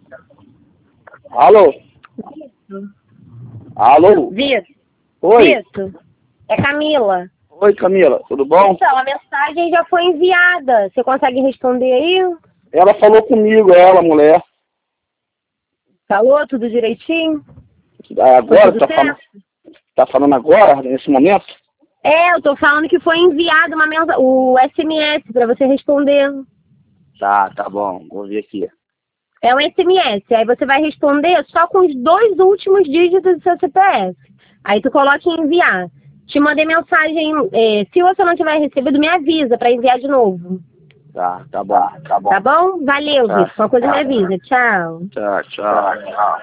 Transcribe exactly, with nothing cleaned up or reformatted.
Alô? Alô? Vitor. Oi? Vitor. É Camila. Oi, Camila, tudo bom? Então, a mensagem já foi enviada. Você consegue responder aí? Ela falou comigo, ela, mulher. Falou tudo direitinho? Agora, tudo tá certo? falando, tá falando agora, nesse momento? É, eu tô falando que foi enviado uma mensa o S M S para você responder. Tá, tá bom, vou ver aqui. É um S M S, aí você vai responder só com os dois últimos dígitos do seu C P F. Aí tu coloca em enviar. Te mandei mensagem, é, se você não tiver recebido, me avisa para enviar de novo. Tá, tá bom, tá bom. Tá bom? Valeu, Tá. Vitor. Qualquer coisa me avisa. Tchau. Tchau, tchau.